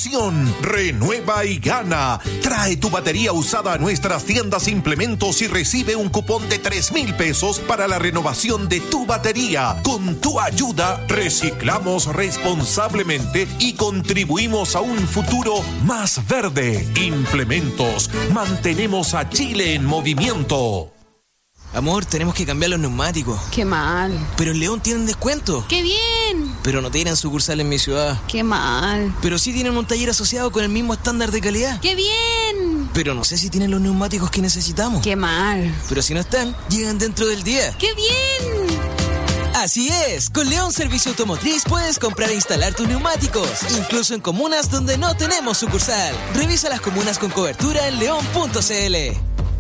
renovación. Renueva y gana. Trae tu batería usada a nuestras tiendas Implementos y recibe un cupón de 3,000 pesos para la renovación de tu batería. Con tu ayuda, reciclamos responsablemente y contribuimos a un futuro más verde. Implementos. Mantenemos a Chile en movimiento. Amor, tenemos que cambiar los neumáticos. ¡Qué mal! Pero en León tienen descuento. ¡Qué bien! Pero no tienen sucursal en mi ciudad. ¡Qué mal! Pero sí tienen un taller asociado con el mismo estándar de calidad. ¡Qué bien! Pero no sé si tienen los neumáticos que necesitamos. ¡Qué mal! Pero si no están, llegan dentro del día. ¡Qué bien! Así es, con León Servicio Automotriz puedes comprar e instalar tus neumáticos, incluso en comunas donde no tenemos sucursal. Revisa las comunas con cobertura en león.cl.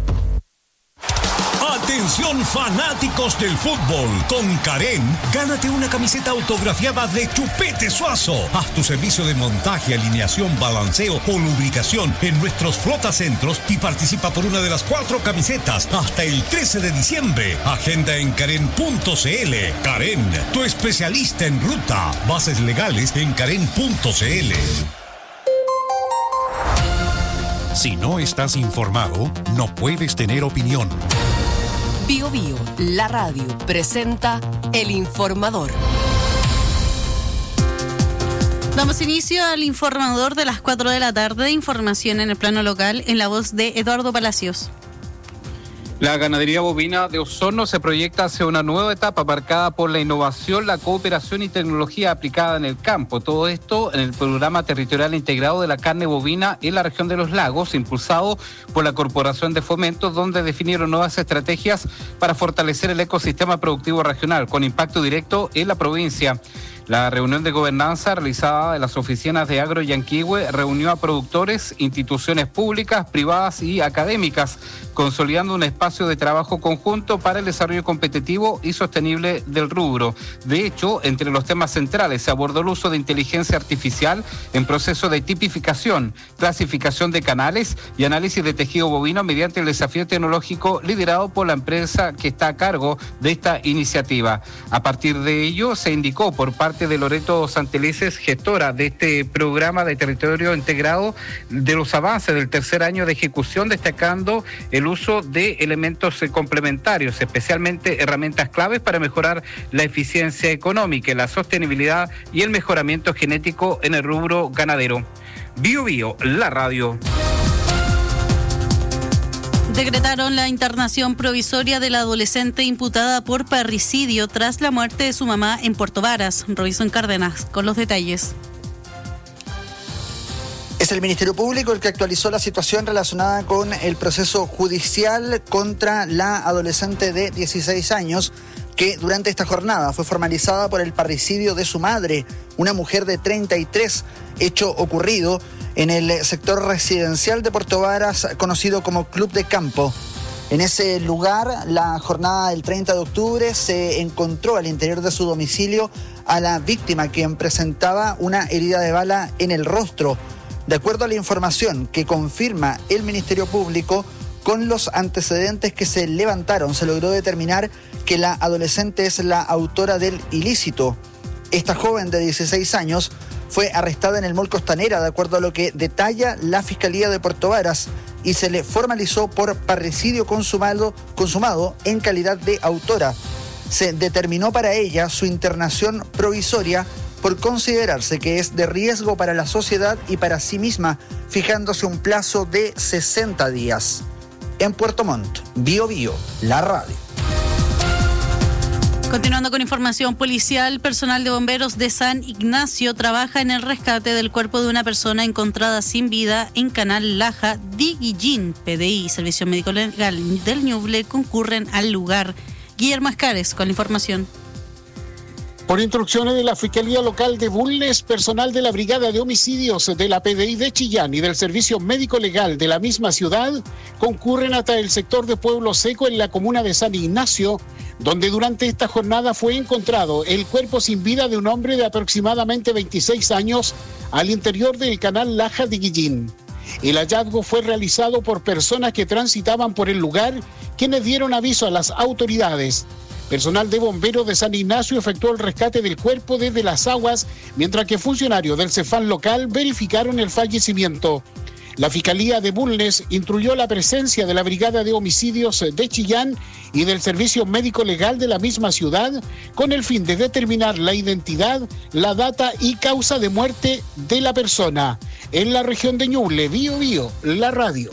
Atención fanáticos del fútbol, con Karen, gánate una camiseta autografiada de Chupete Suazo. Haz tu servicio de montaje, alineación, balanceo o lubricación en nuestros flotacentros y participa por una de las 4 camisetas hasta el 13 de diciembre. Agenda en karen.cl. Karen, tu especialista en ruta. Bases legales en karen.cl. Si no estás informado, no puedes tener opinión. Bio Bio, la radio, presenta El Informador. Damos inicio al informador de las 4 de la tarde. Información en el plano local en la voz de Eduardo Palacios. La ganadería bovina de Osorno se proyecta hacia una nueva etapa marcada por la innovación, la cooperación y tecnología aplicada en el campo. Todo esto en el programa territorial integrado de la carne bovina en la región de los lagos, impulsado por la Corporación de Fomento, donde definieron nuevas estrategias para fortalecer el ecosistema productivo regional con impacto directo en la provincia. La reunión de gobernanza realizada en las oficinas de Agro Yanquihue reunió a productores, instituciones públicas, privadas y académicas, consolidando un espacio de trabajo conjunto para el desarrollo competitivo y sostenible del rubro. De hecho, entre los temas centrales se abordó el uso de inteligencia artificial en proceso de tipificación, clasificación de canales y análisis de tejido bovino mediante el desafío tecnológico liderado por la empresa que está a cargo de esta iniciativa. A partir de ello, se indicó por parte de Loreto Santelices, gestora de este programa de territorio integrado, de los avances del tercer año de ejecución, destacando el uso de elementos complementarios, especialmente herramientas claves para mejorar la eficiencia económica, la sostenibilidad y el mejoramiento genético en el rubro ganadero. Bio Bio, la radio. Decretaron la internación provisoria de la adolescente imputada por parricidio tras la muerte de su mamá en Puerto Varas. Robinson Cárdenas con los detalles. Es el Ministerio Público el que actualizó la situación relacionada con el proceso judicial contra la adolescente de 16 años que durante esta jornada fue formalizada por el parricidio de su madre, una mujer de 33, hecho ocurrido en el sector residencial de Puerto Varas, conocido como Club de Campo. En ese lugar, la jornada del 30 de octubre, se encontró al interior de su domicilio a la víctima, quien presentaba una herida de bala en el rostro. De acuerdo a la información que confirma el Ministerio Público, con los antecedentes que se levantaron, se logró determinar que la adolescente es la autora del ilícito. Esta joven de 16 años fue arrestada en el Mall Costanera, de acuerdo a lo que detalla la Fiscalía de Puerto Varas, y se le formalizó por parricidio consumado en calidad de autora. Se determinó para ella su internación provisoria por considerarse que es de riesgo para la sociedad y para sí misma, fijándose un plazo de 60 días. En Puerto Montt, Bio Bio, la radio. Continuando con información policial, personal de bomberos de San Ignacio trabaja en el rescate del cuerpo de una persona encontrada sin vida en Canal Laja. Diguillín, PDI y Servicio Médico Legal del Ñuble concurren al lugar. Guillermo Escares con la información. Por instrucciones de la Fiscalía Local de Bulnes, personal de la Brigada de Homicidios de la PDI de Chillán y del Servicio Médico Legal de la misma ciudad concurren hasta el sector de Pueblo Seco en la comuna de San Ignacio, donde durante esta jornada fue encontrado el cuerpo sin vida de un hombre de aproximadamente 26 años al interior del canal Laja de Guillín. El hallazgo fue realizado por personas que transitaban por el lugar, quienes dieron aviso a las autoridades. Personal de bomberos de San Ignacio efectuó el rescate del cuerpo desde las aguas, mientras que funcionarios del Cefam local verificaron el fallecimiento. La Fiscalía de Bulnes instruyó la presencia de la Brigada de Homicidios de Chillán y del Servicio Médico Legal de la misma ciudad con el fin de determinar la identidad, la data y causa de muerte de la persona. En la región de Ñuble, Biobío, la radio.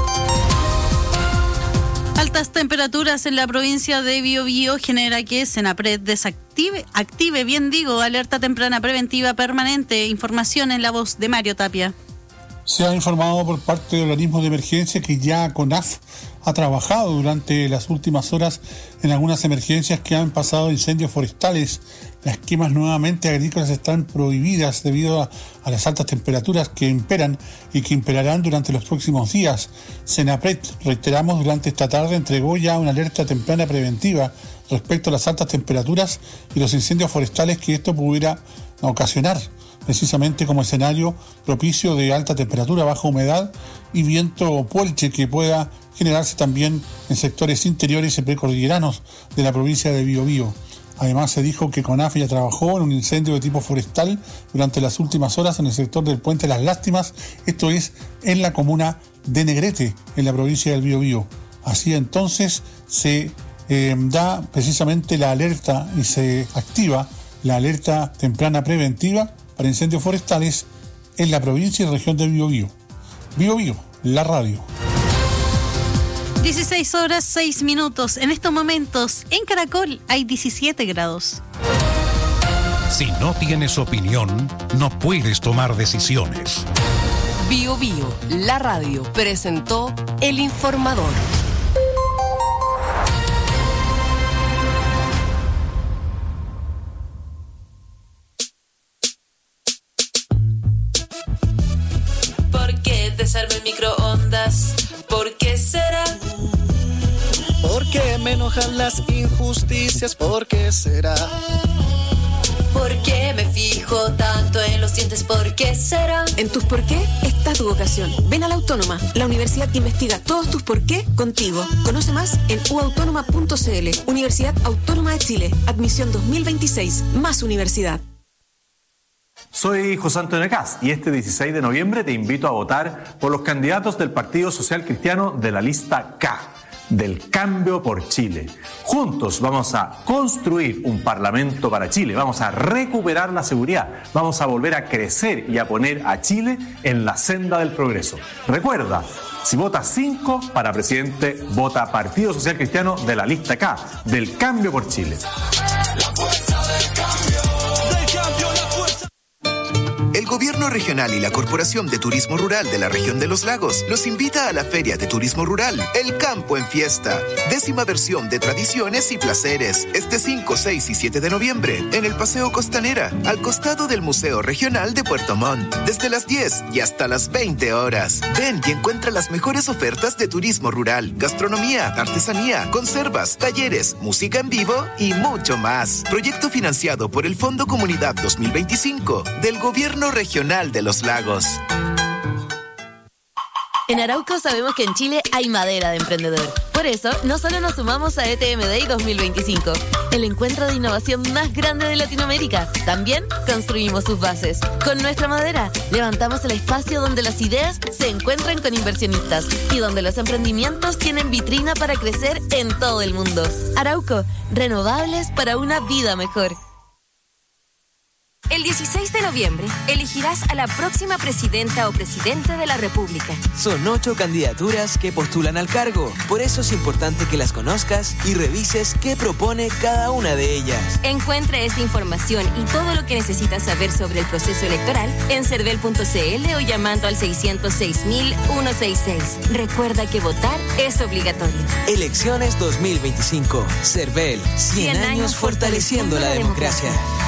Altas temperaturas en la provincia de Biobío genera que Senapred active alerta temprana preventiva permanente. Información en la voz de Mario Tapia. Se ha informado por parte de organismos de emergencia que ya CONAF ha trabajado durante las últimas horas en algunas emergencias que han pasado incendios forestales. Las quemas nuevamente agrícolas están prohibidas debido a las altas temperaturas que imperan y que imperarán durante los próximos días. Senapred, reiteramos, durante esta tarde entregó ya una alerta temprana preventiva respecto a las altas temperaturas y los incendios forestales que esto pudiera ocasionar, precisamente como escenario propicio de alta temperatura, baja humedad y viento puelche que pueda generarse también en sectores interiores y precordilleranos de la provincia de Biobío. Además, se dijo que CONAF ya trabajó en un incendio de tipo forestal durante las últimas horas en el sector del Puente Las Lástimas, esto es, en la comuna de Negrete, en la provincia del Biobío. Así entonces se da precisamente la alerta y se activa la alerta temprana preventiva para incendios forestales en la provincia y región de Biobío. Biobío, la radio. 16 horas 6 minutos. En estos momentos, en Caracol hay 17 grados. Si no tienes opinión, no puedes tomar decisiones. Biobío, la radio, presentó El Informador. ¿Por qué desarma el microondas? ¿Por qué será? ¿Por qué me enojan las injusticias? ¿Por qué será? ¿Por qué me fijo tanto en los dientes? ¿Por qué será? En tus por qué está tu vocación. Ven a la Autónoma, la universidad que investiga todos tus por qué contigo. Conoce más en uautónoma.cl. Universidad Autónoma de Chile. Admisión 2026. Más universidad. Soy José Antonio Cast y este 16 de noviembre te invito a votar por los candidatos del Partido Social Cristiano de la lista K, del Cambio por Chile. Juntos vamos a construir un parlamento para Chile, vamos a recuperar la seguridad, vamos a volver a crecer y a poner a Chile en la senda del progreso. Recuerda, si votas 5 para presidente, vota Partido Social Cristiano de la lista K, del Cambio por Chile. El Gobierno Regional y la Corporación de Turismo Rural de la Región de los Lagos los invita a la Feria de Turismo Rural, El Campo en Fiesta, 10ª versión de tradiciones y placeres, este 5, 6 y 7 de noviembre, en el Paseo Costanera, al costado del Museo Regional de Puerto Montt, desde las 10 y hasta las 20 horas. Ven y encuentra las mejores ofertas de turismo rural, gastronomía, artesanía, conservas, talleres, música en vivo y mucho más. Proyecto financiado por el Fondo Comunidad 2025 del Gobierno Regional de los Lagos. En Arauco sabemos que en Chile hay madera de emprendedor. Por eso, no solo nos sumamos a ETM Day 2025, el encuentro de innovación más grande de Latinoamérica, también construimos sus bases. Con nuestra madera, levantamos el espacio donde las ideas se encuentran con inversionistas y donde los emprendimientos tienen vitrina para crecer en todo el mundo. Arauco, renovables para una vida mejor. El 16 de noviembre elegirás a la próxima presidenta o presidente de la República. Son 8 candidaturas que postulan al cargo. Por eso es importante que las conozcas y revises qué propone cada una de ellas. Encuentra esta información y todo lo que necesitas saber sobre el proceso electoral en cervel.cl o llamando al 606.166. Recuerda que votar es obligatorio. Elecciones 2025. Cervel. 100 años fortaleciendo la democracia.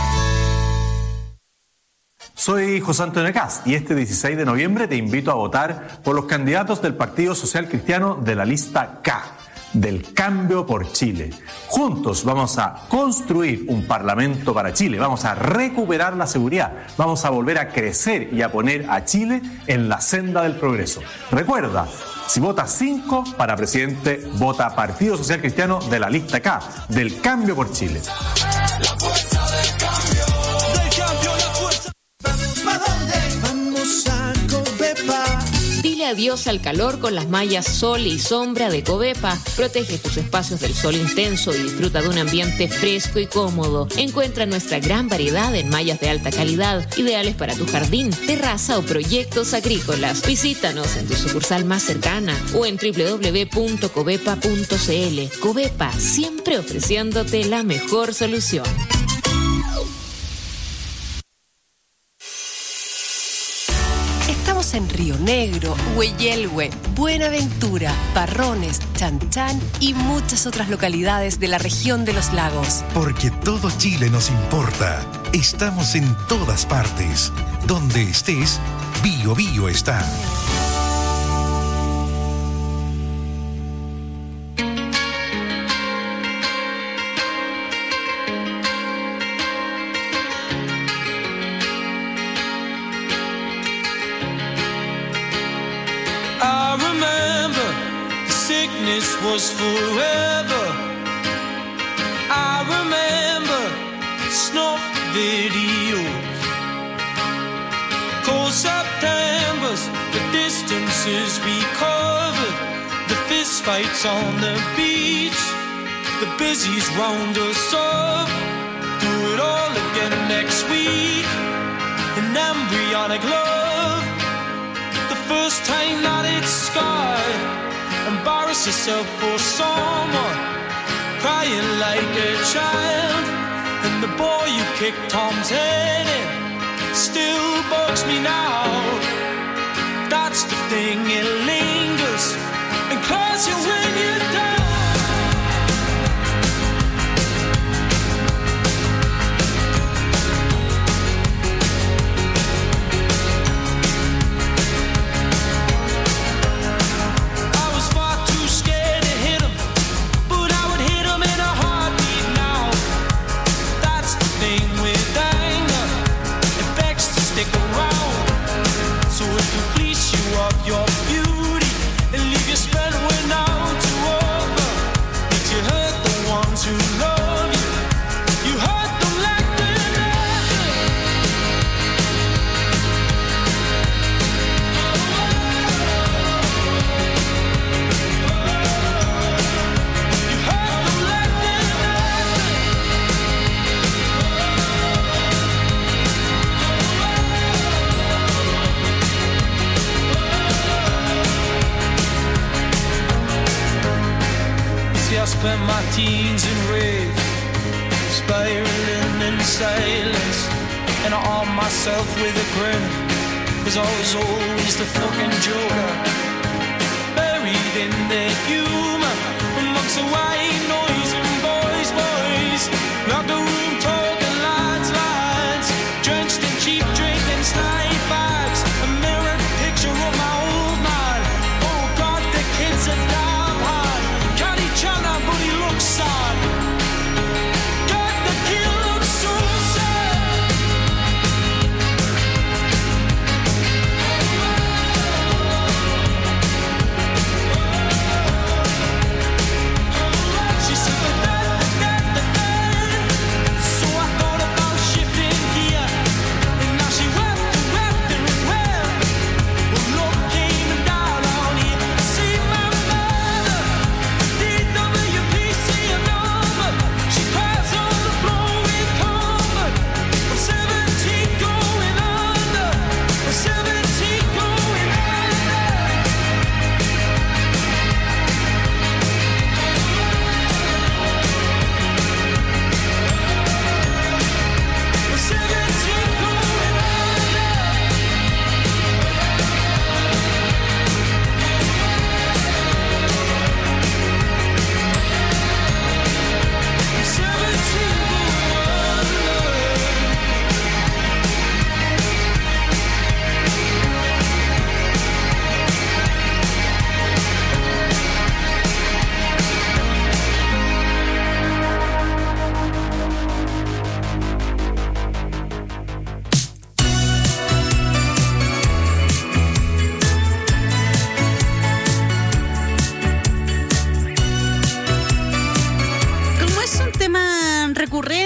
Soy José Antonio Cast y este 16 de noviembre te invito a votar por los candidatos del Partido Social Cristiano de la lista K, del Cambio por Chile. Juntos vamos a construir un parlamento para Chile, vamos a recuperar la seguridad, vamos a volver a crecer y a poner a Chile en la senda del progreso. Recuerda, Si vota 5 para presidente, vota Partido Social Cristiano de la lista K, del Cambio por Chile. La fuerza del cambio. Del cambio, la fuerza. ¿Vamos para dónde? Vamos a Covepa. Dile adiós al calor con las mallas Sol y Sombra de Covepa. Protege tus espacios del sol intenso y disfruta de un ambiente fresco y cómodo. Encuentra nuestra gran variedad en mallas de alta calidad, ideales para tu jardín, terraza o proyectos agrícolas. Visítanos en tu sucursal más cercana o en www.covepa.cl. Covepa, siempre ofreciéndote la mejor solución. En Río Negro, Hueyelhue, Buenaventura, Parrones, Chanchán y muchas otras localidades de la región de los lagos. Porque todo Chile nos importa. Estamos en todas partes. Donde estés, Bio Bio está. Was forever. I remember snuff videos, cold Septembers, the distances we covered, the fist fights on the beach, the busies round us up. Do it all again next week. An embryonic love, the first time that it's scarred. Embarrass yourself for someone, crying like a child. And the boy you kicked Tom's head in still bugs me now. That's the thing, it lingers and claws you when you're down. Your beauty and leave you spent when out to over. Did you hurt the ones who love you? You hurt them like they're nothing. You hurt them like they're I spent my teens in rage, spiraling in silence, and I armed myself with a grin, 'cause I was always the fucking joker, buried in the humor, amongst the white noise and boys, locked the room talking lines, drenched in cheap drink and snipe bags, a mirrored picture of my old man. Oh God, the kids are damn hard. But he looks sad. God, the kid looks so sad.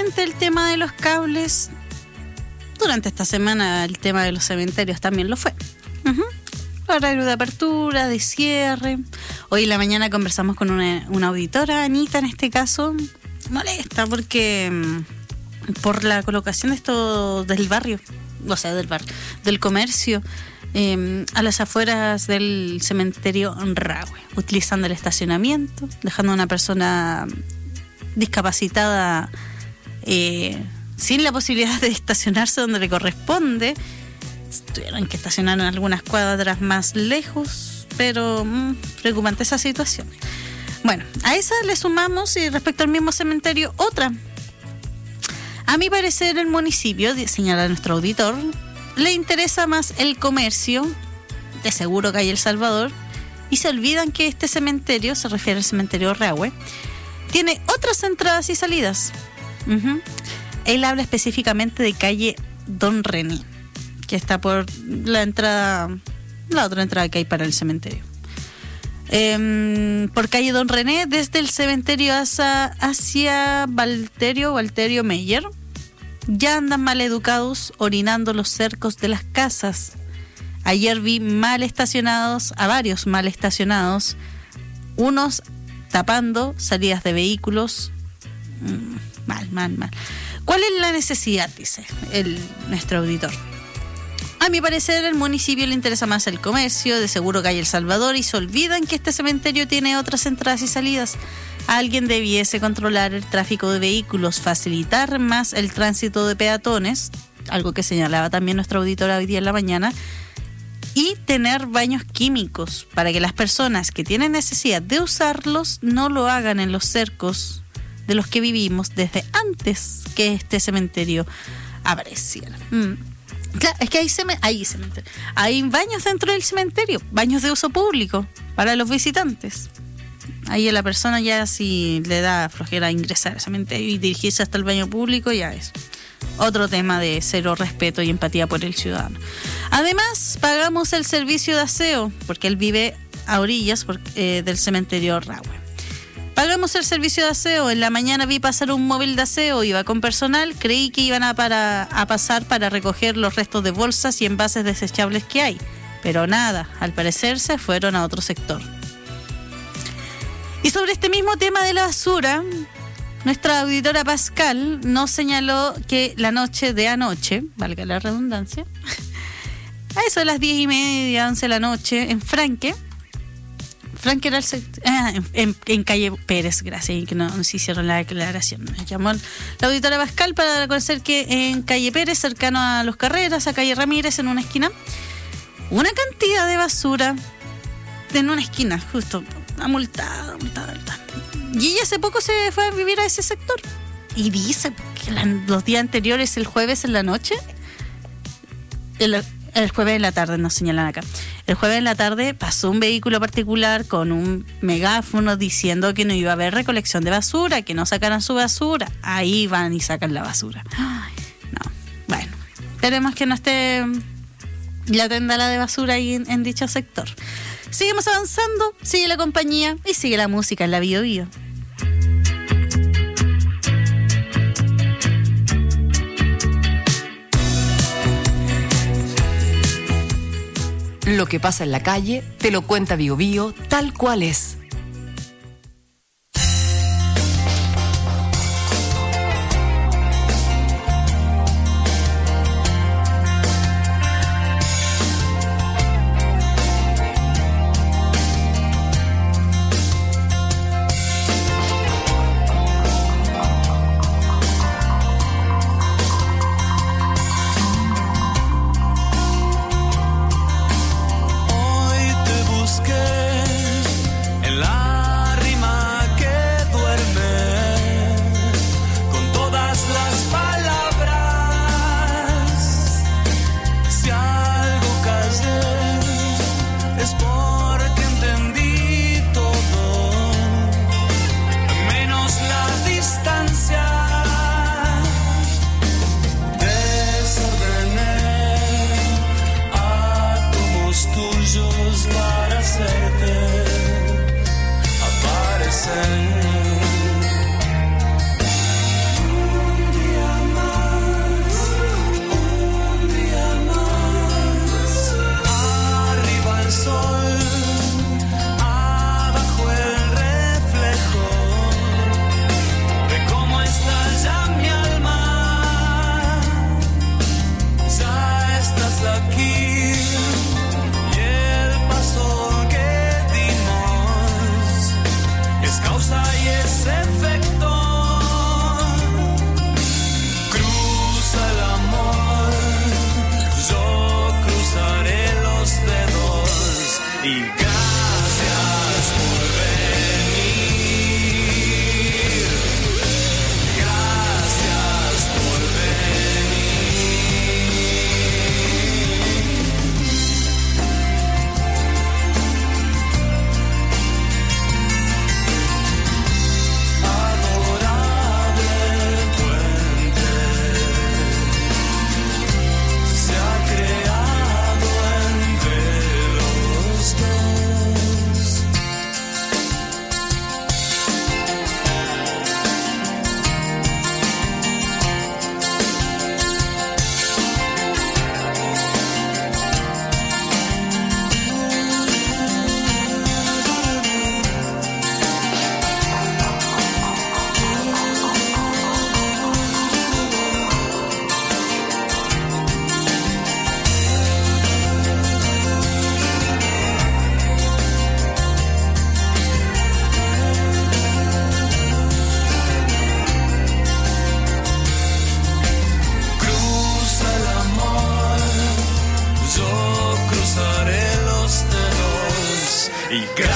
urgente el tema de los cables. Durante esta semana el tema de los cementerios también lo fue. Horario de apertura, de cierre. Hoy en la mañana conversamos con una auditora, Anita en este caso, molesta porque por la colocación de esto del barrio, o sea, del comercio, a las afueras del cementerio Rahue, utilizando el estacionamiento, dejando a una persona discapacitada sin la posibilidad de estacionarse donde le corresponde. Tuvieron que estacionar en algunas cuadras más lejos, pero preocupante esa situación. Bueno, a esa le sumamos, y respecto al mismo cementerio, otra. A mi parecer, el municipio, señala nuestro auditor, le interesa más el comercio, de seguro Calle El Salvador, y se olvidan que este cementerio, se refiere al cementerio Rahue, tiene otras entradas y salidas. Él habla específicamente de calle Don René, que está por la otra entrada que hay para el cementerio. Por calle Don René, desde el cementerio hacia Walterio Meyer, ya andan mal educados orinando los cercos de las casas. Ayer vi a varios mal estacionados, unos tapando salidas de vehículos. Mal. ¿Cuál es la necesidad?, dice nuestro auditor. A mi parecer, al municipio le interesa más el comercio, de seguro Calle El Salvador, y se olvidan que este cementerio tiene otras entradas y salidas. Alguien debiese controlar el tráfico de vehículos, facilitar más el tránsito de peatones, algo que señalaba también nuestra auditora hoy día en la mañana, y tener baños químicos para que las personas que tienen necesidad de usarlos no lo hagan en los cercos de los que vivimos desde antes que este cementerio apareciera. Claro, es que hay baños dentro del cementerio, baños de uso público para los visitantes. Ahí a la persona ya, si le da flojera ingresar al cementerio y dirigirse hasta el baño público, ya es otro tema de cero respeto y empatía por el ciudadano. Además, pagamos el servicio de aseo, porque él vive a orillas del cementerio Rahue. Pagamos el servicio de aseo. En la mañana vi pasar un móvil de aseo, iba con personal, creí que iban a pasar para recoger los restos de bolsas y envases desechables que hay, pero nada, al parecer se fueron a otro sector. Y sobre este mismo tema de la basura, nuestra auditora Pascal nos señaló que la noche de anoche, valga la redundancia, a eso de las 10:30, 11 de la noche, en Franque era en calle Pérez, gracias, que no se hicieron la declaración. Me llamó la auditora Pascal para conocer que en calle Pérez, cercano a Los Carreras, a calle Ramírez, en una esquina, una cantidad de basura en una esquina, justo, multada. Y ella hace poco se fue a vivir a ese sector. Y dice que los días anteriores, el jueves en la noche, el jueves en la tarde, nos señalan acá. El jueves en la tarde pasó un vehículo particular con un megáfono diciendo que no iba a haber recolección de basura, que no sacaran su basura. Ahí van y sacan la basura. Ay, no. Bueno, esperemos que no esté la tendala de basura ahí en dicho sector. Seguimos avanzando, sigue la compañía y sigue la música en la Bio Bio. Lo que pasa en la calle te lo cuenta Bio Bio tal cual es.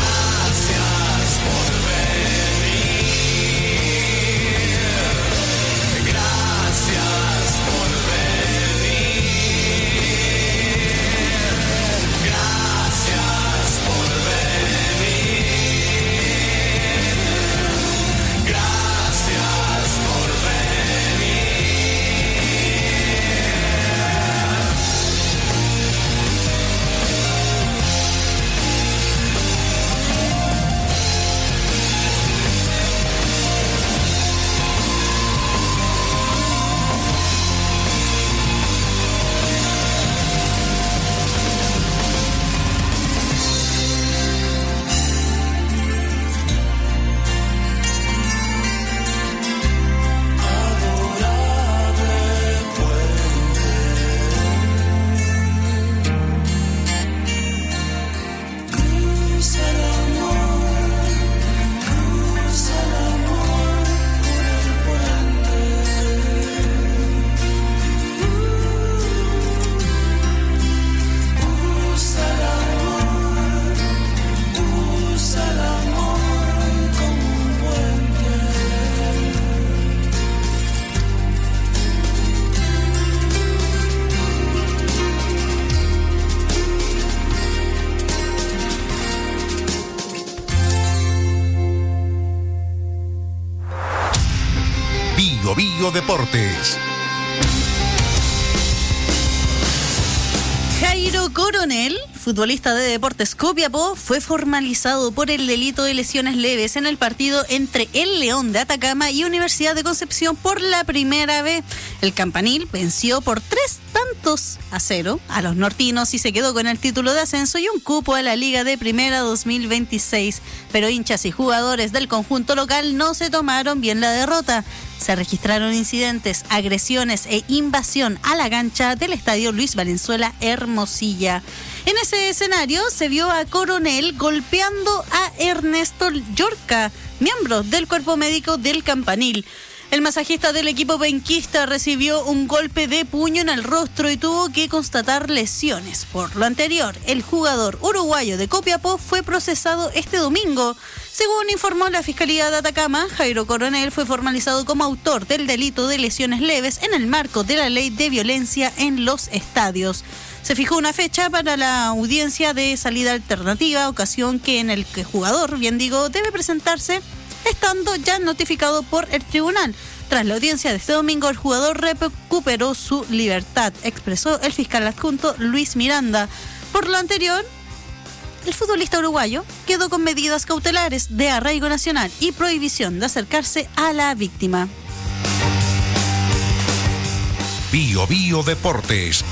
Bio Deportes. Jairo Coronel, futbolista de Deportes Copiapó, fue formalizado por el delito de lesiones leves en el partido entre el León de Atacama y Universidad de Concepción por la primera vez. El campanil venció por 3-0 a los nortinos y se quedó con el título de ascenso y un cupo a la Liga de Primera 2026. Pero hinchas y jugadores del conjunto local no se tomaron bien la derrota. Se registraron incidentes, agresiones e invasión a la cancha del estadio Luis Valenzuela Hermosilla. En ese escenario se vio a Coronel golpeando a Ernesto Llorca, miembro del cuerpo médico del campanil. El masajista del equipo penquista recibió un golpe de puño en el rostro y tuvo que constatar lesiones. Por lo anterior, el jugador uruguayo de Copiapó fue procesado este domingo. Según informó la Fiscalía de Atacama, Jairo Coronel fue formalizado como autor del delito de lesiones leves en el marco de la ley de violencia en los estadios. Se fijó una fecha para la audiencia de salida alternativa, ocasión en el que el jugador, debe presentarse estando ya notificado por el tribunal. Tras la audiencia de este domingo, el jugador recuperó su libertad, expresó el fiscal adjunto Luis Miranda. Por lo anterior, el futbolista uruguayo quedó con medidas cautelares de arraigo nacional y prohibición de acercarse a la víctima. Bio Deportes.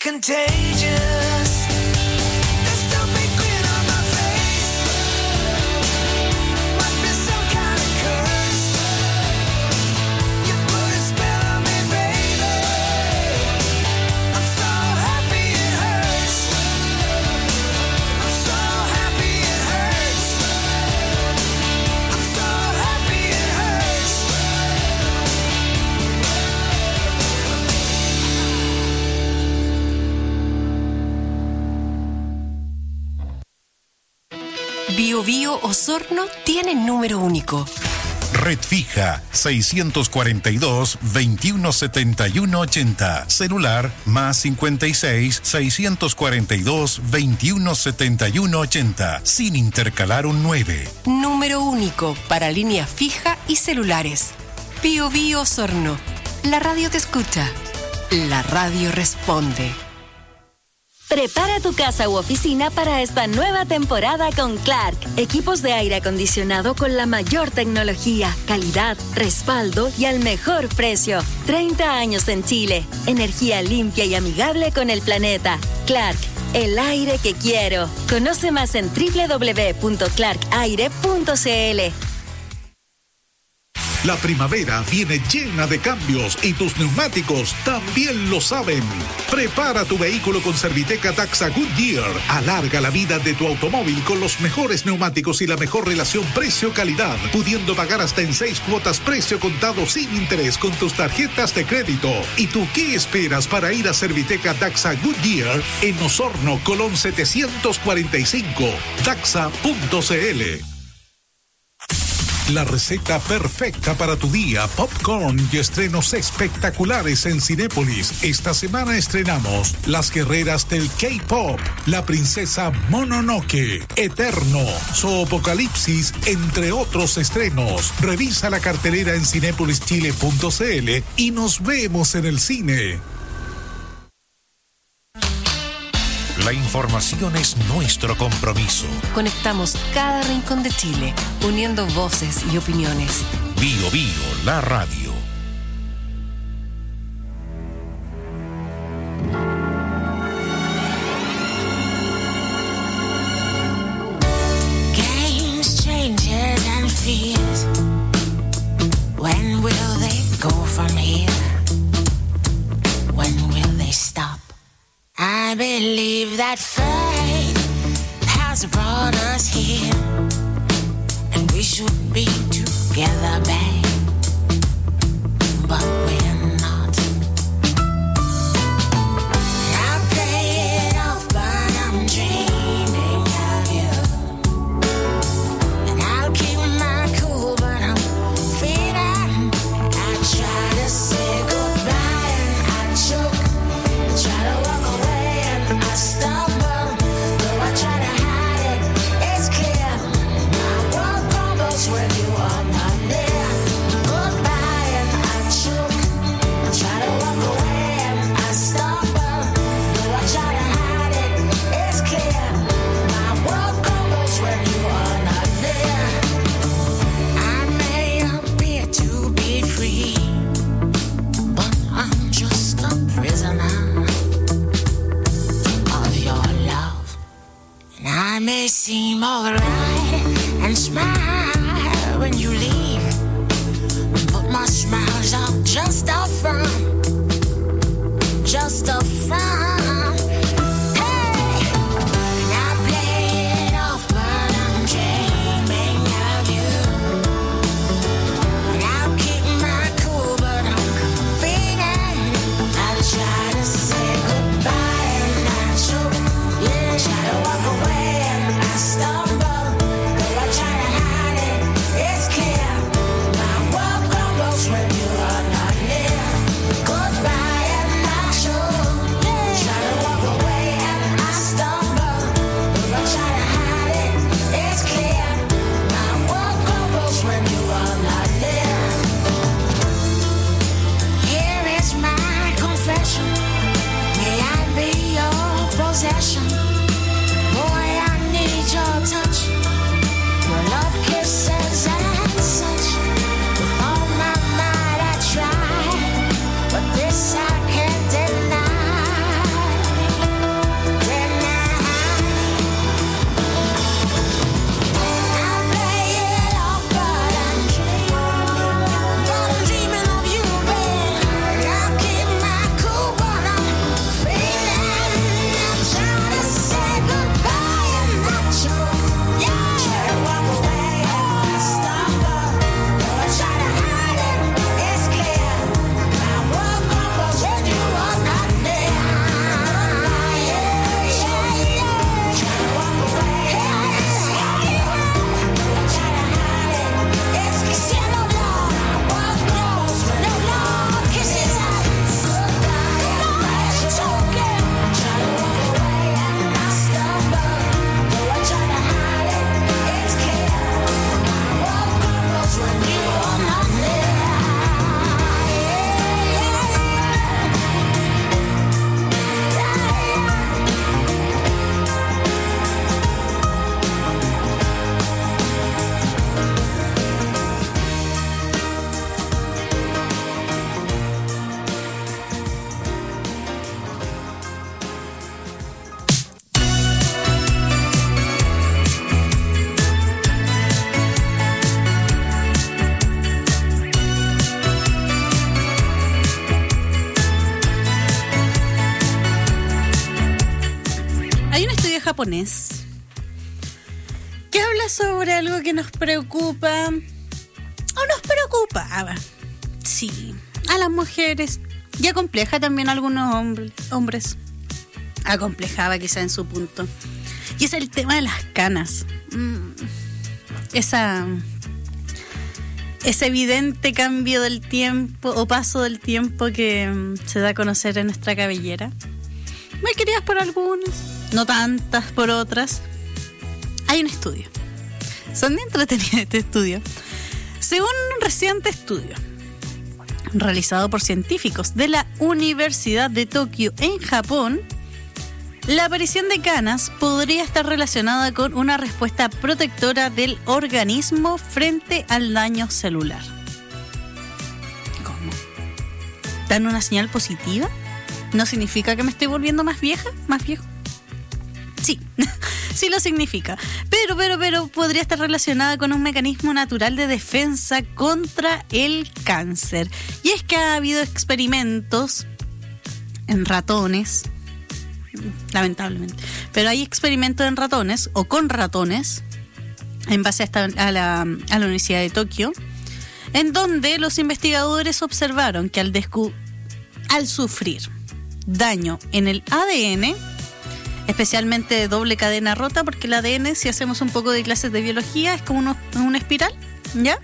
contagious. The stupid grin on my face must be some kind of curse. You put a spell on me, baby. I'm so happy it hurts. I'm so happy it hurts. I'm so happy it hurts. Bio Bio Osorno tiene número único. Red fija 642-217180. Celular más 56 642 217180. Sin intercalar un 9. Número único para línea fija y celulares. Bio Bio Osorno. La radio te escucha. La radio responde. Prepara tu casa u oficina para esta nueva temporada con Clark. Equipos de aire acondicionado con la mayor tecnología, calidad, respaldo y al mejor precio. 30 años en Chile. Energía limpia y amigable con el planeta. Clark, el aire que quiero. Conoce más en www.clarkaire.cl. La primavera viene llena de cambios y tus neumáticos también lo saben. Prepara tu vehículo con Serviteca Daxa Goodyear. Alarga la vida de tu automóvil con los mejores neumáticos y la mejor relación precio-calidad, pudiendo pagar hasta en 6 cuotas precio contado sin interés con tus tarjetas de crédito. ¿Y tú qué esperas para ir a Serviteca Daxa Goodyear en Osorno, Colón 745, daxa.cl? La receta perfecta para tu día, popcorn y estrenos espectaculares en Cinépolis. Esta semana estrenamos Las Guerreras del K-Pop, La Princesa Mononoke, Eterno, Zoopocalipsis, entre otros estrenos. Revisa la cartelera en cinepolischile.cl y nos vemos en el cine. La información es nuestro compromiso. Conectamos cada rincón de Chile, uniendo voces y opiniones. Bio Bio, la radio. Games, changes and fears. When will they go from here? When will they stop? I believe that fate has brought us here, and we should be together, babe, but we're not. I play it off, but I'm dreaming of you, and I'll keep my cool, but I'm feeling. I try to say goodbye and I choke, I try to walk away. I stumble, though I try to hide it, it's clear. My world crumbles when you are not there. Goodbye and I choke, I try to walk away and I stumble, though I try to hide it, it's clear. My world crumbles when you are not there. I may appear to be free, but I'm just a prisoner. I may seem alright and smile when you leave, but my smiles are just a front, just a front. Hey, and I play it off, but I'm dreaming of you, and I'll keep my cool, but I'm feeling. I try to say goodbye and I choke, yeah, try to walk away. I stumble, though I try to hide it, it's clear. My world crumbles when you are not near. Goodbye and I choke, try to walk away and I stumble, though I try to hide it, it's clear. My world crumbles when you are not near. Here is my confession, may I be your possession. Boy, I need your touch, your love kisses and such. With all my might I try, but this I can't deny. japonés que habla sobre algo que nos preocupa, o nos preocupaba, sí, a las mujeres, y acompleja también a algunos hombres. Acomplejaba quizá en su punto. Y es el tema de las canas. Ese evidente cambio del tiempo o paso del tiempo que se da a conocer en nuestra cabellera. Muy queridas por algunas, no tantas por otras. Hay un estudio. Son bien entretenidos este estudio. Según un reciente estudio realizado por científicos de la Universidad de Tokio en Japón, la aparición de canas podría estar relacionada con una respuesta protectora del organismo frente al daño celular. ¿Cómo? ¿Dan una señal positiva? ¿No significa que me estoy volviendo más vieja? ¿Más viejo? Sí, sí lo significa. Pero podría estar relacionada con un mecanismo natural de defensa contra el cáncer. Y es que ha habido experimentos en ratones, lamentablemente, pero hay experimentos en ratones o con ratones en base a la Universidad de Tokio, en donde los investigadores observaron que al sufrir daño en el ADN, especialmente de doble cadena rota, porque el ADN, si hacemos un poco de clases de biología, es como una espiral, ¿ya?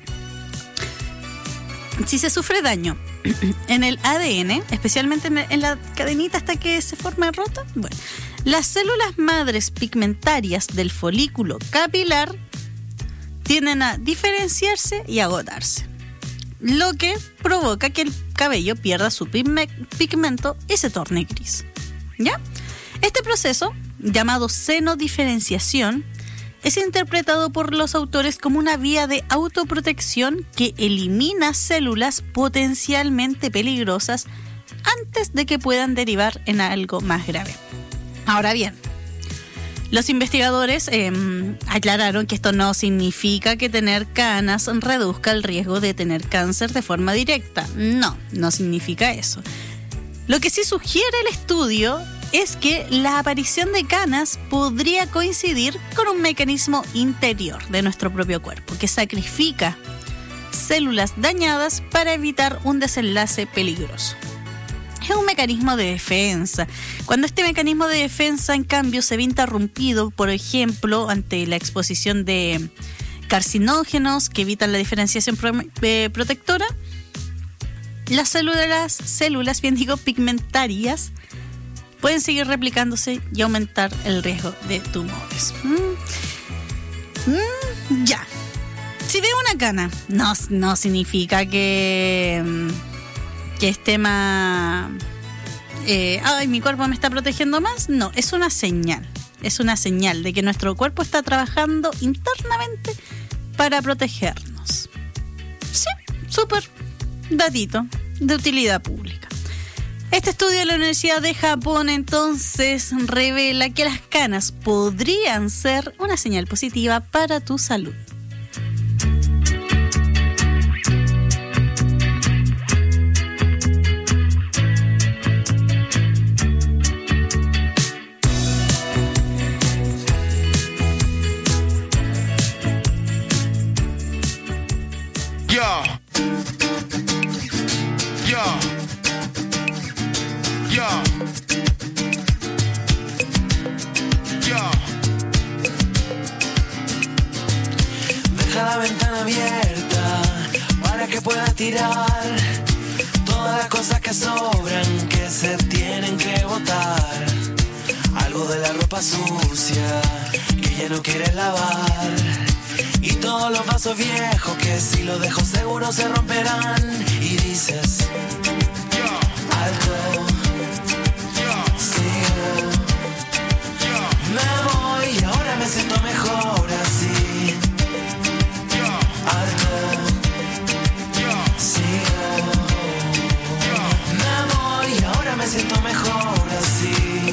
Si se sufre daño en el ADN, especialmente en la cadenita hasta que se forma rota, bueno, las células madres pigmentarias del folículo capilar tienden a diferenciarse y agotarse, lo que provoca que el cabello pierda su pigmento y se torne gris, ¿ya? Este proceso, llamado senodiferenciación, es interpretado por los autores como una vía de autoprotección que elimina células potencialmente peligrosas antes de que puedan derivar en algo más grave. Ahora bien, los investigadores aclararon que esto no significa que tener canas reduzca el riesgo de tener cáncer de forma directa. No significa eso. Lo que sí sugiere el estudio es que la aparición de canas podría coincidir con un mecanismo interior de nuestro propio cuerpo que sacrifica células dañadas para evitar un desenlace peligroso. Es un mecanismo de defensa. Cuando este mecanismo de defensa, en cambio, se ve interrumpido, por ejemplo, ante la exposición de carcinógenos que evitan la diferenciación protectora, las células pigmentarias pueden seguir replicándose y aumentar el riesgo de tumores. Ya. Si veo una cana, no significa que esté más... mi cuerpo me está protegiendo más. No, es una señal. Es una señal de que nuestro cuerpo está trabajando internamente para protegernos. Sí, súper datito de utilidad pública. Este estudio de la Universidad de Japón entonces revela que las canas podrían ser una señal positiva para tu salud. Deja la ventana abierta para que pueda tirar todas las cosas que sobran, que se tienen que botar. Algo de la ropa sucia que ya no quieres lavar, y todos los vasos viejos que si los dejo seguro se romperán. Y dices, alto, sigo, me voy y ahora me siento mejor así. Alto, sigo, me voy y ahora me siento mejor así.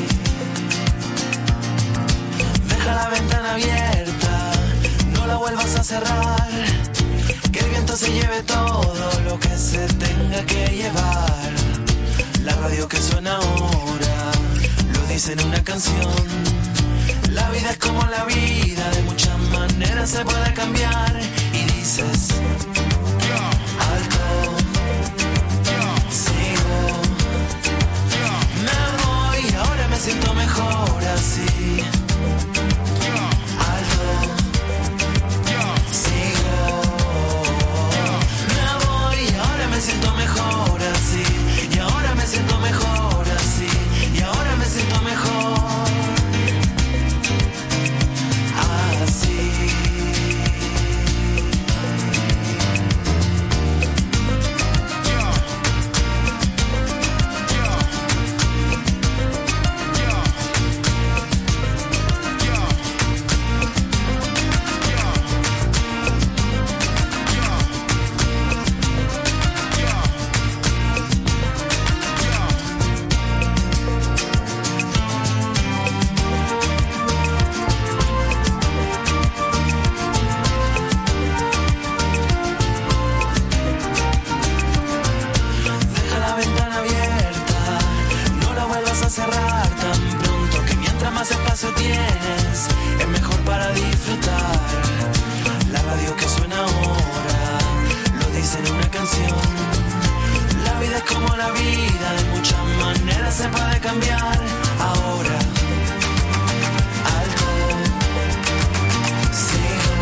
Deja la ventana abierta, no la vuelvas a cerrar, que el viento se lleve todo lo que se tenga que llevar. La radio que suena ahora lo dice en una canción. La vida es como la vida, de muchas maneras se puede cambiar. Y dices, alto, sigo, me voy, ahora me siento mejor así. Alto, sigo, me voy, ahora me siento mejor así. Y ahora me siento mejor así. Y ahora me siento mejor. Cerrar tan pronto que mientras más espacio tienes es mejor para disfrutar. La radio que suena ahora lo dice en una canción. La vida es como la vida, de muchas maneras se puede cambiar. Ahora alto, sigo,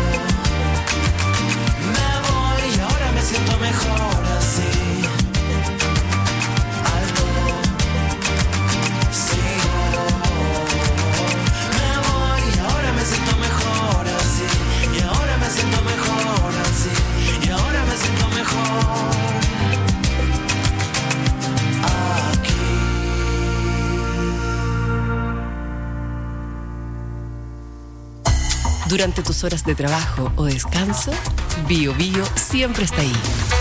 me voy, ahora me siento mejor así. Siento mejor así, y ahora me siento mejor aquí. Durante tus horas de trabajo o descanso, Bio Bio siempre está ahí.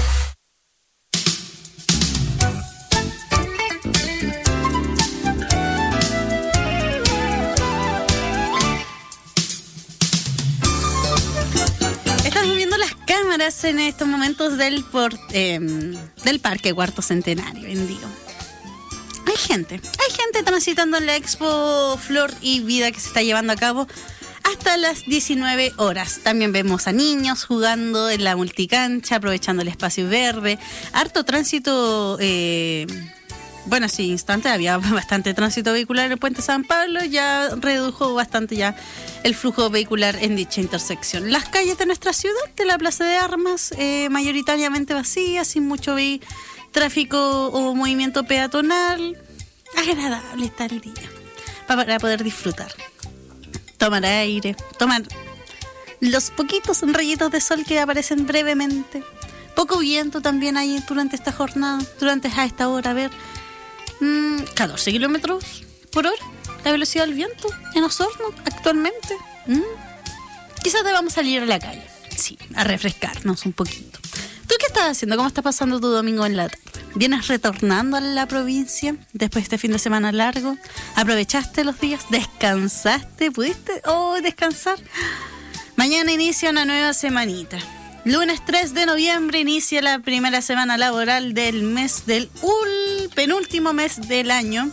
En estos momentos del Parque Cuarto Centenario en Dio. Hay gente transitando en la Expo Flor y Vida que se está llevando a cabo hasta las 19 horas. También vemos a niños jugando en la multicancha, aprovechando el espacio verde. Harto tránsito. Bueno, sí, instante había bastante tránsito vehicular en el Puente San Pablo, ya redujo bastante ya el flujo vehicular en dicha intersección. Las calles de nuestra ciudad, de la Plaza de Armas, mayoritariamente vacías, sin mucho tráfico o movimiento peatonal. Agradable está el día para poder disfrutar. Tomar aire, tomar los poquitos rayitos de sol que aparecen brevemente. Poco viento también hay durante esta jornada, durante a esta hora, a ver. 14 kilómetros por hora la velocidad del viento en Osorno actualmente. Quizás debamos salir a la calle, sí, a refrescarnos un poquito. ¿Tú qué estás haciendo? ¿Cómo está pasando tu domingo en la tarde? ¿Vienes retornando a la provincia después de este fin de semana largo? ¿Aprovechaste los días? ¿Descansaste? ¿Pudiste descansar? Mañana inicia una nueva semanita. Lunes 3 de noviembre inicia la primera semana laboral del mes del penúltimo mes del año.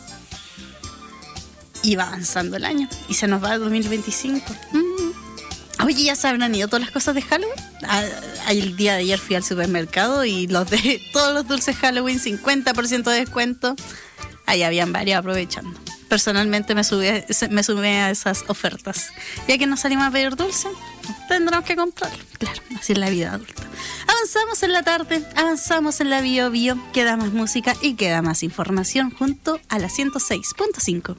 Y va avanzando el año. Y se nos va el 2025. Oye, ¿ya se habrán ido todas las cosas de Halloween? El día de ayer fui al supermercado y todos los dulces Halloween, 50% de descuento. Ahí habían varios aprovechando. Personalmente me sumé a esas ofertas. Ya que no salimos a pedir dulce, tendremos que comprarlo. Claro, así es la vida adulta. Avanzamos en la tarde, avanzamos en la Bio Bio. Queda más música y queda más información junto a la 106.5.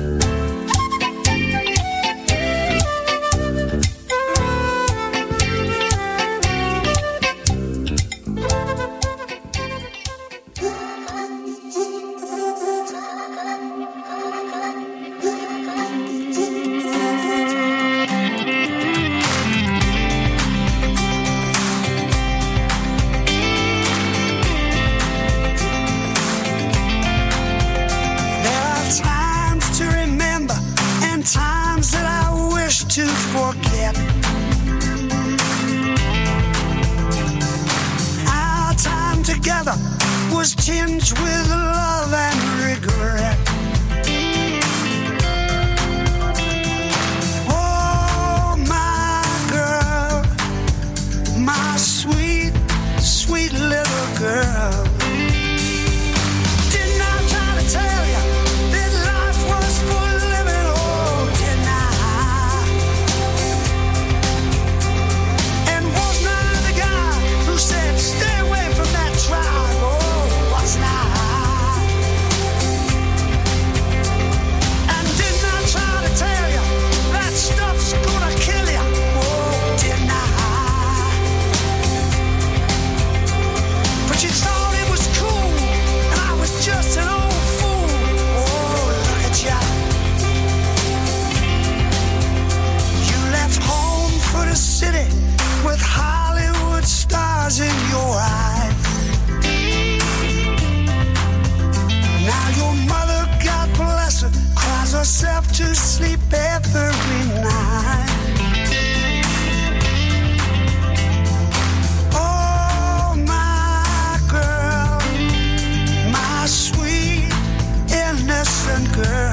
To forget our time together was tinged with love and regret. with Hollywood stars in your eyes. Now your mother, God bless her, cries herself to sleep every night. Oh, my girl, my sweet, innocent girl.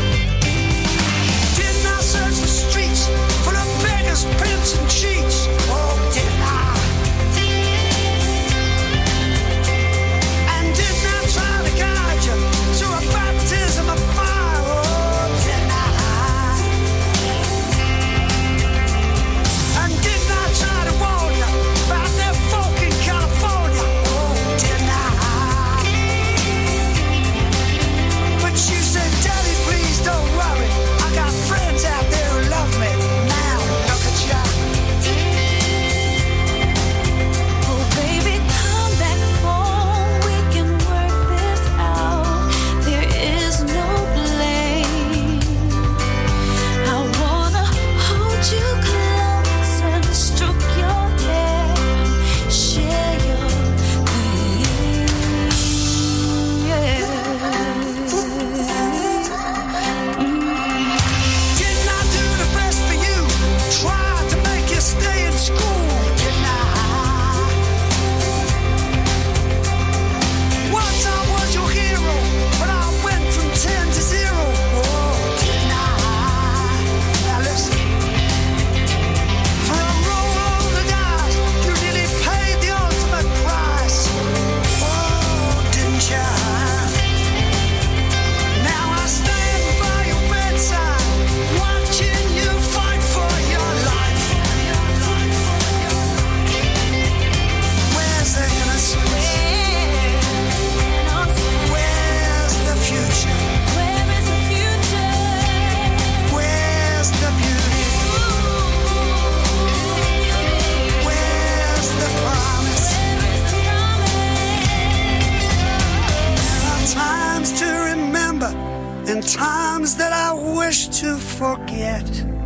Didn't I search the streets for the beggars, pimps, and cheats? Oh, didn't I? And didn't I try to guide you to a baptism of fire? Oh, didn't I? And didn't I try to warn you about that folk in California? Oh, didn't I? But you said, Daddy, please don't worry. I got friends out there who love me. Now look at you. Oh, baby, come back home. We can work this out. There is no blame. I wanna hold you close and stroke your hair, share your pain. Didn't I do the best for you? Tried to make you stay in school, didn't I? Once I was your hero, but I went from 10 to 0. Oh, didn't I? Now listen. For a roll on the dice, you nearly paid the ultimate price. Oh, didn't you? Now I stand by your bedside, watching you fight for your life. Where's the innocence? Where's the future? Where is the future? Where's the beauty? Where's the promise? There are times to remember and times that I wish to forget.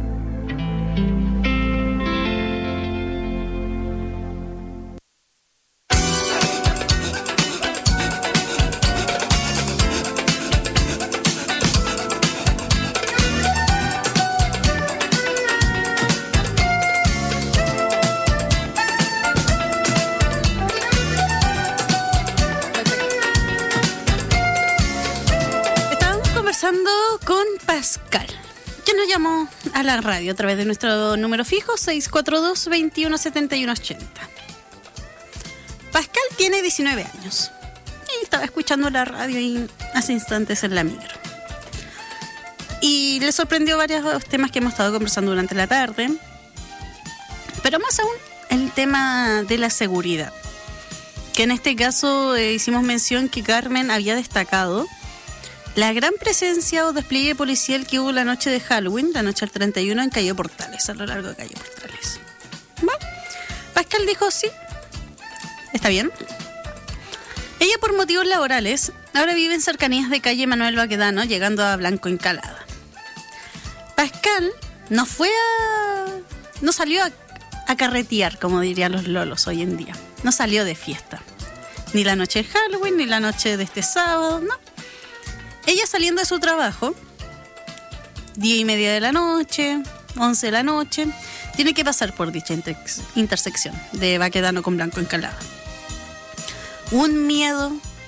Estábamos conversando con Pascal, que nos llamó a la radio a través de nuestro número fijo 642-217180. Pascal tiene 19 años y estaba escuchando la radio ahí hace instantes en la micro. Y le sorprendió varios temas que hemos estado conversando durante la tarde, pero más aún el tema de la seguridad, que en este caso hicimos mención que Carmen había destacado la gran presencia o despliegue policial que hubo la noche de Halloween, la noche del 31 en Calle Portales, a lo largo de Calle Portales. Bueno, Pascal dijo sí, está bien. Ella, por motivos laborales, ahora vive en cercanías de Calle Manuel Baquedano, llegando a Blanco Encalada. Pascal no salió a carretear, como dirían los lolos hoy en día. No salió de fiesta. Ni la noche de Halloween, ni la noche de este sábado, no. Ella saliendo de su trabajo, 10:30 de la noche, 11 de la noche, tiene que pasar por dicha intersección de Baquedano con Blanco Encalada. Un miedo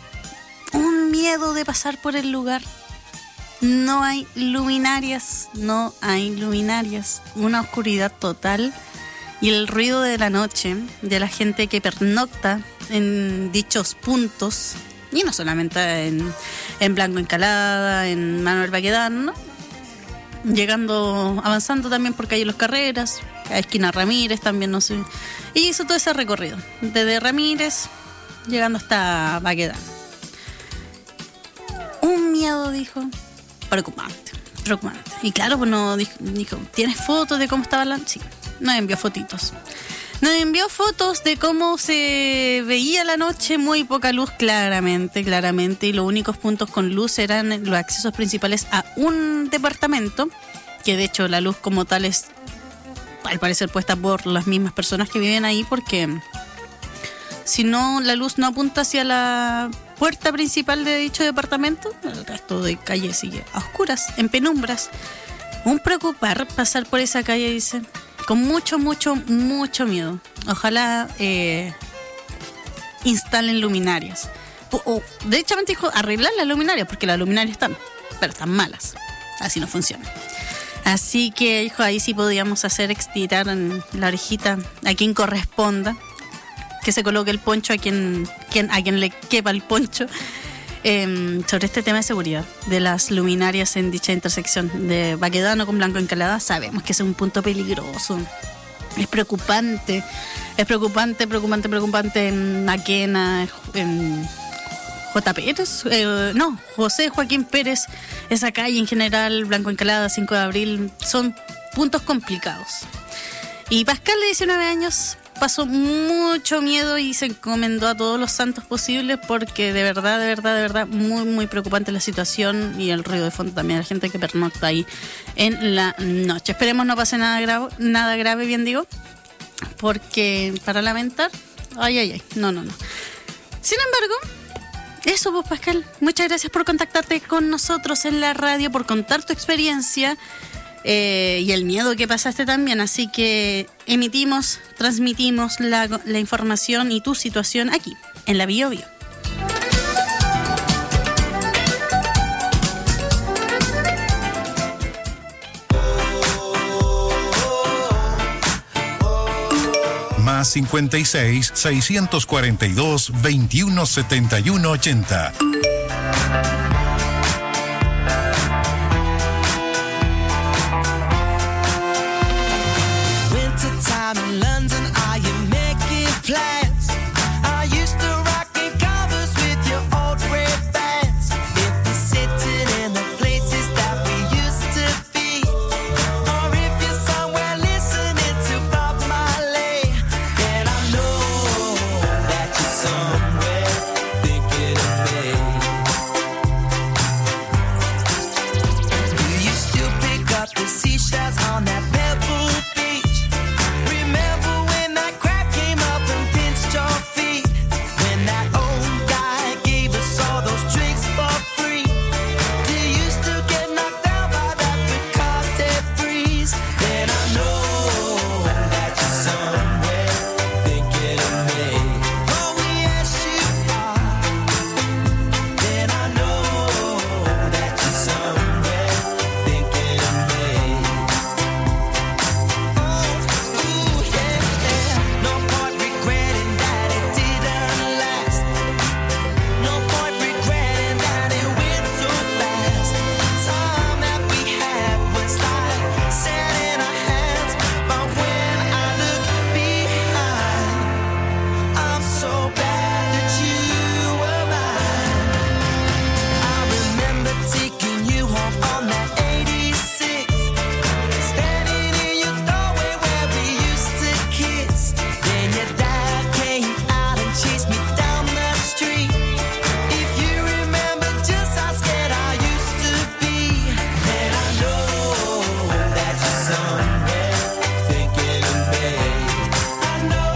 de pasar por el lugar. No hay luminarias, una oscuridad total y el ruido de la noche, de la gente que pernocta en dichos puntos, y no solamente en Blanco Encalada, en Manuel Baquedano, ¿no? Avanzando también por Calle Los Carreras, a esquina Ramírez también, no sé. Y hizo todo ese recorrido, desde Ramírez, llegando hasta Baquedano. Un miedo, dijo, preocupante. Y claro, pues no dijo, ¿tienes fotos de cómo estaba la...? Sí, nos envió fotitos. Nos envió fotos de cómo se veía la noche, muy poca luz, claramente, y los únicos puntos con luz eran los accesos principales a un departamento, que de hecho la luz como tal es al parecer puesta por las mismas personas que viven ahí, porque si no, la luz no apunta hacia la puerta principal de dicho departamento, el resto de calle sigue a oscuras, en penumbras. Un preocupar pasar por esa calle, dice, con mucho miedo. Ojalá instalen luminarias. O derechamente dijo, arreglar las luminarias, porque las luminarias están, pero están malas. Así no funciona. Así que, hijo, ahí sí podíamos hacer extirar en la orejita a quien corresponda, que se coloque el poncho a quien le quepa el poncho, sobre este tema de seguridad de las luminarias en dicha intersección de Baquedano con Blanco Encalada. Sabemos que es un punto peligroso. Es preocupante en Maquena, en José Joaquín Pérez, esa calle en general, Blanco Encalada, 5 de abril, son puntos complicados. Y Pascal, de 19 años, pasó mucho miedo y se encomendó a todos los santos posibles, porque de verdad, muy preocupante la situación y el ruido de fondo también, la gente que pernocta ahí en la noche. Esperemos no pase nada grave, bien digo, porque para lamentar, no. Sin embargo, eso, pues, Pascal, muchas gracias por contactarte con nosotros en la radio, por contar tu experiencia y el miedo que pasaste también. Así que transmitimos la información y tu situación aquí, en la Bio Bio. Más 56 642 21 71 80. Wintertime in London, are you making plans? Are you still rocking covers with your old red bands? If you're sitting in the places that we used to be, or if you're somewhere listening to Bob Marley, then I know that you're somewhere thinking of me. Do you still pick up the seashells on that pebble beach? Remember when that crab came up and pinched your feet? When that old guy gave us all those drinks for free? Do you still get knocked down by that Bacardi breeze? Then I know that you're somewhere thinking of me. Oh yes you are. Then I know that you're somewhere thinking of me. Ooh, yeah, yeah. No point regretting that it didn't last. No point regretting that it went so fast. Time that we had was like sand in our hands. But when I look behind, I'm so glad that you were mine. I remember taking you home on that 86, standing in your doorway where we used to kiss. Then your dad came out and chased me down the street. If you remember just how scared I used to be, then I know that you're somewhere thinking of me. I know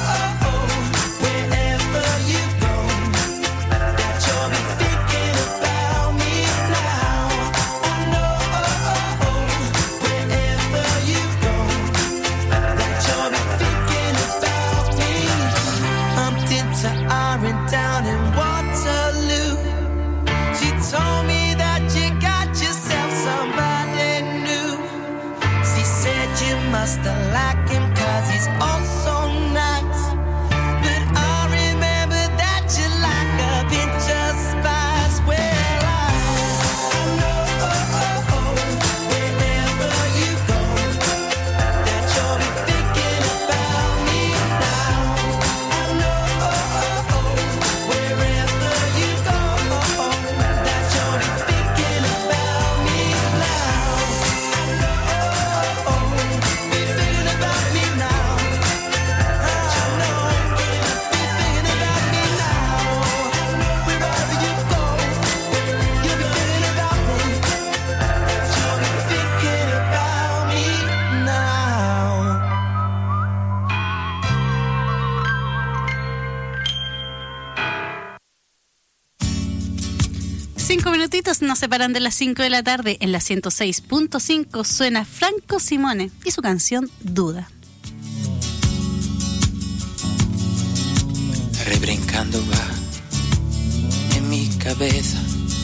wherever you go, that you'll be thinking about me now. I know wherever you go, that you'll be thinking about me. Bumped into Iron down in Waterloo. She told me that you got yourself somebody new. She said you must have liked him 'cause he's oh so nice. But I remember that you like a pinch of spice. Well, I know wherever you go, that you'll be thinking about me now. I know wherever you go, that you'll be thinking about me now. I know be thinking about me now. minutitos nos separan de las 5 de la tarde. En la 106.5 suena Franco Simone y su canción Duda. Rebrincando va en mi cabeza.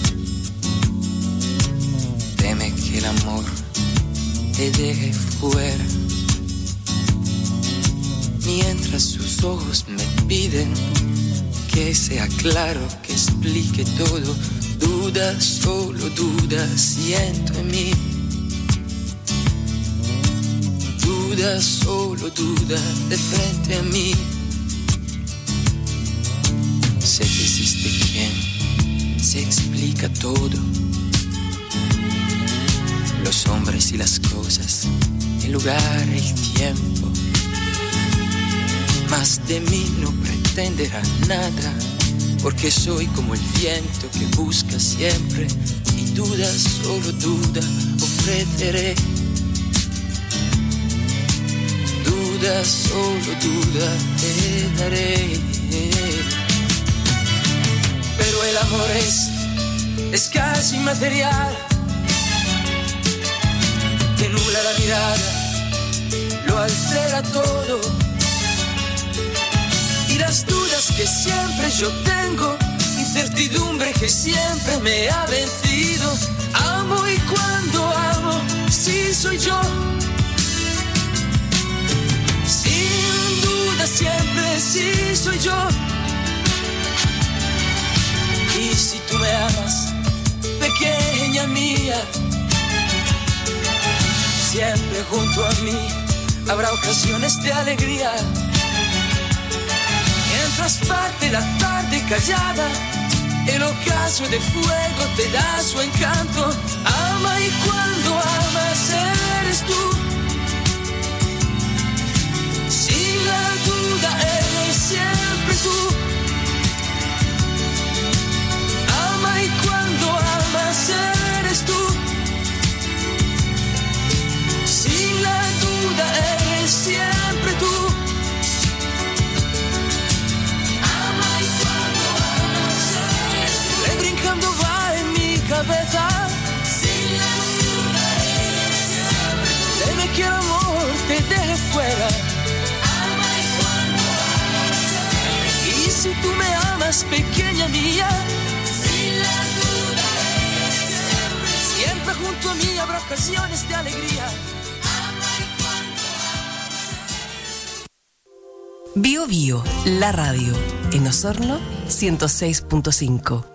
Teme que el amor te deje fuera. Mientras sus ojos me piden que sea claro, que explique todo. Duda, solo duda, siento en mí. Duda, solo duda, de frente a mí. Sé que existe quien se explica todo. Los hombres y las cosas, el lugar, el tiempo. Más de mí no pretenderá nada, porque soy como el viento que busca siempre. Y duda, solo duda, ofreceré. Duda, solo duda, te daré. Pero el amor es casi inmaterial. Te nubla la mirada, lo altera todo. Y las dudas que siempre yo tengo, incertidumbre que siempre me ha vencido. Amo y cuando amo, sí soy yo. Sin duda siempre sí soy yo. Y si tú me amas, pequeña mía, siempre junto a mí habrá ocasiones de alegría. Mientras parte la tarde callada, el ocaso de fuego te da su encanto. Ama y cuando amas eres tú. Sin la duda eres siempre tú. Ama y cuando amas eres tú. Sin la duda eres siempre tú. Ama y cuando amas eres tú. Rebrincando va en mi cabeza. Sin la duda eres siempre tú. Teme que el amor te deje fuera. Ama y cuando amas eres tú. Y si tú me amas, pequeña mía, siempre junto a mí habrá ocasiones de alegría. Bio Bio, la radio. En Osorno, 106.5.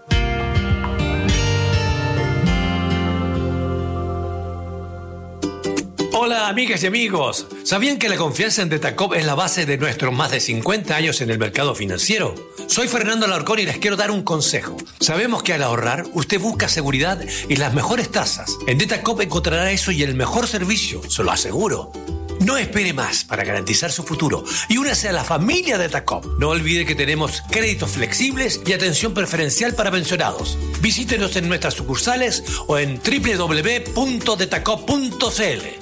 Hola amigas y amigos, ¿sabían que la confianza en Detacop es la base de nuestros más de 50 años en el mercado financiero? Soy Fernando Alarcón y les quiero dar un consejo. Sabemos que al ahorrar usted busca seguridad y las mejores tasas. En Detacop encontrará eso y el mejor servicio, se lo aseguro. No espere más para garantizar su futuro y únase a la familia Detacop. No olvide que tenemos créditos flexibles y atención preferencial para pensionados. Visítenos en nuestras sucursales o en www.detacop.cl.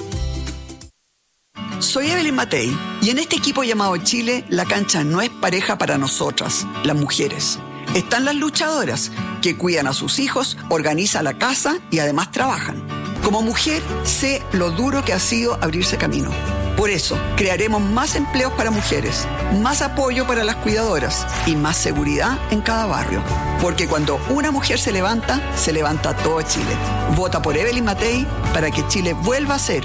Soy Evelyn Matei y en este equipo llamado Chile, la cancha no es pareja para nosotras, las mujeres. Están las luchadoras que cuidan a sus hijos, organizan la casa y además trabajan. Como mujer, sé lo duro que ha sido abrirse camino. Por eso, crearemos más empleos para mujeres, más apoyo para las cuidadoras y más seguridad en cada barrio. Porque cuando una mujer se levanta todo Chile. Vota por Evelyn Matei para que Chile vuelva a ser